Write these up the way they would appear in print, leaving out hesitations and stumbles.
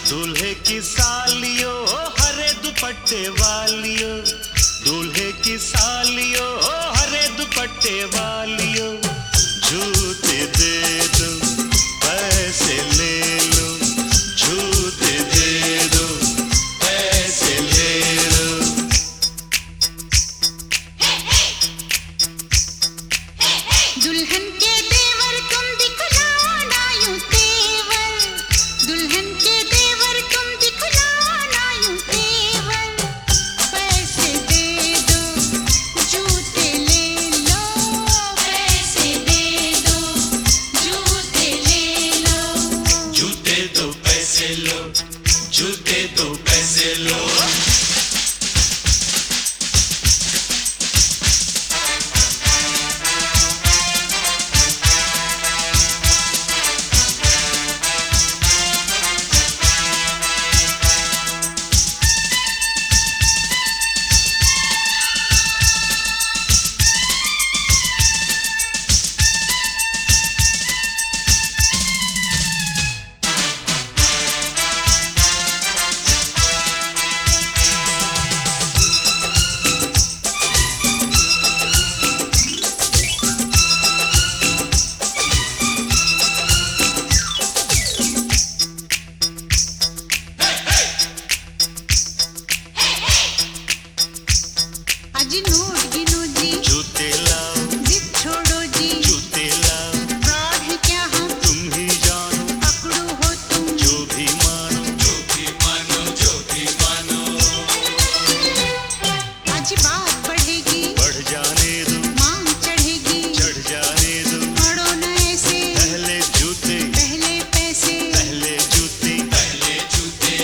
दूल्हे की सालियो हरे दुपट्टे वालियो, दूल्हे की सालियो हरे दुपट्टे वालियो, जूते दे दो पैसे ले लो, जूते दे दो पैसे ले लो। दुल्हन के देवर तुम दिखलाओ ना यूं तेवर, दुल्हन के देवर तुम दिखलाओ ना यूं तेवर, पैसे दे दो जूते ले लो, पैसे दे दो जूते ले लो, जूते दो पैसे लो, जूते दो पैसे लो। आज नोट गिनो जी, जूते लाओ, जिद छोड़ो जी, जूते लाओ, फ्रॉड है क्या हम, तुम ही जानो, पकड़ो हो तुम, जो भी मानो, जो भी मानो, जो भी मानो। आज बात बढ़ेगी, बढ़ जाने दो, मांग चढ़ेगी, चढ़ जाने दो, पड़ो न ऐसे, पहले जूते, पहले पैसे, पहले जूते, पहले जूते।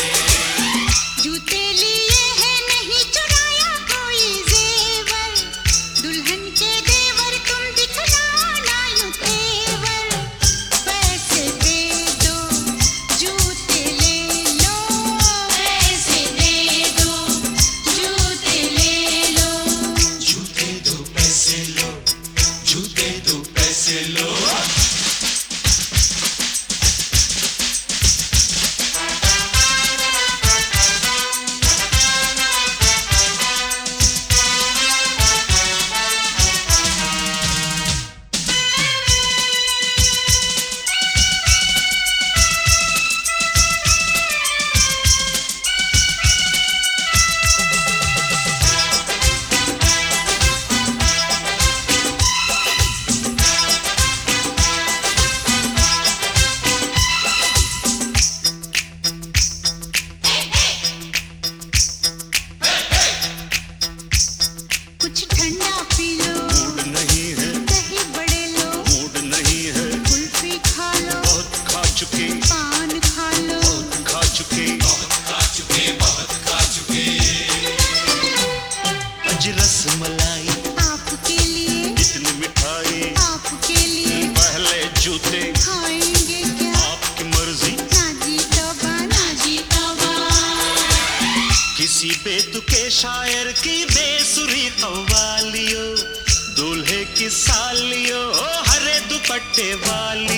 जूते लिए हैं नहीं चुराया कोई जेवर, दुल्हन के देवर तुम दिखलाओ ना यूं तेवर, पैसे दे दो जूते ले लो, पैसे दे दो जूते ले लो, जूते दो पैसे लो, जूते दो पैसे लो। कुछ ठंडा पी लो, मूड नहीं है, दही बड़े लो, मूड नहीं है, कुल्फी खा लो, बहुत खा चुके, पान खा लो, बहुत खा चुके, बहुत खा चुके, बहुत खा चुके। आज रसमलाई आपके लिए, इतनी मिठाई, आपके लिए, पहले जूते, खाएंगे क्या, आपकी मर्जी, ना जी तौबा, ना जी तौबा, किसी बेतुके शायर की बेसुरी कव्वालियों, दूल्हे की सालियों हरे दुपट्टे वाली।